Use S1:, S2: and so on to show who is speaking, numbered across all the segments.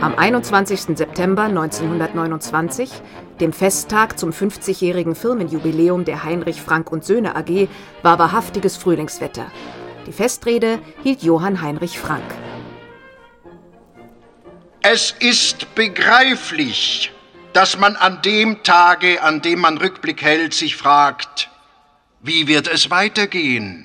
S1: Am 21. September 1929, dem Festtag zum 50-jährigen Firmenjubiläum der Heinrich Frank und Söhne AG, war wahrhaftiges Frühlingswetter. Die Festrede hielt Johann Heinrich Frank.
S2: Es ist begreiflich, dass man an dem Tage, an dem man Rückblick hält, sich fragt, wie wird es weitergehen?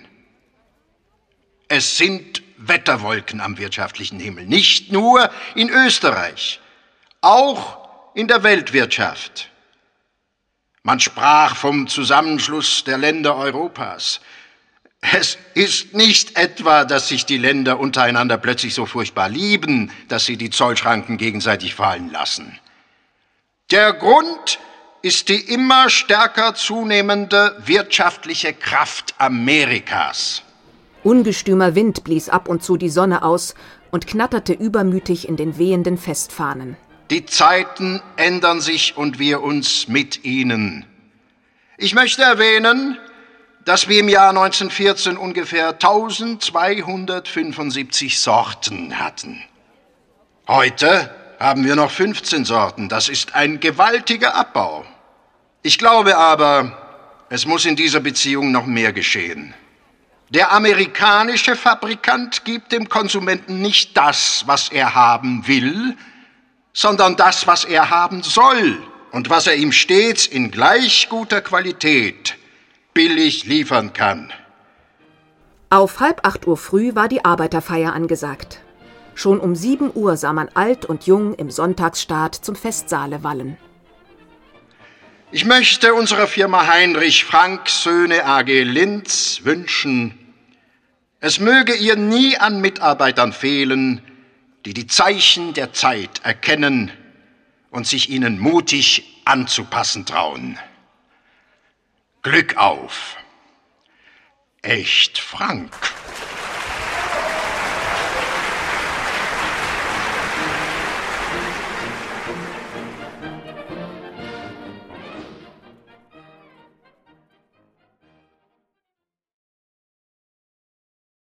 S2: Es sind Wetterwolken am wirtschaftlichen Himmel, nicht nur in Österreich, auch in der Weltwirtschaft. Man sprach vom Zusammenschluss der Länder Europas. Es ist nicht etwa, dass sich die Länder untereinander plötzlich so furchtbar lieben, dass sie die Zollschranken gegenseitig fallen lassen. Der Grund ist die immer stärker zunehmende wirtschaftliche Kraft Amerikas.
S1: Ungestümer Wind blies ab und zu die Sonne aus und knatterte übermütig in den wehenden Festfahnen.
S2: Die Zeiten ändern sich und wir uns mit ihnen. Ich möchte erwähnen, dass wir im Jahr 1914 ungefähr 1275 Sorten hatten. Heute haben wir noch 15 Sorten. Das ist ein gewaltiger Abbau. Ich glaube aber, es muss in dieser Beziehung noch mehr geschehen. Der amerikanische Fabrikant gibt dem Konsumenten nicht das, was er haben will, sondern das, was er haben soll und was er ihm stets in gleich guter Qualität billig liefern kann.
S1: Auf 7:30 Uhr früh war die Arbeiterfeier angesagt. Schon um 7 Uhr sah man alt und jung im Sonntagsstaat zum Festsaale wallen.
S2: Ich möchte unserer Firma Heinrich Frank Söhne AG Linz wünschen, es möge ihr nie an Mitarbeitern fehlen, die die Zeichen der Zeit erkennen und sich ihnen mutig anzupassen trauen. Glück auf! Echt Frank.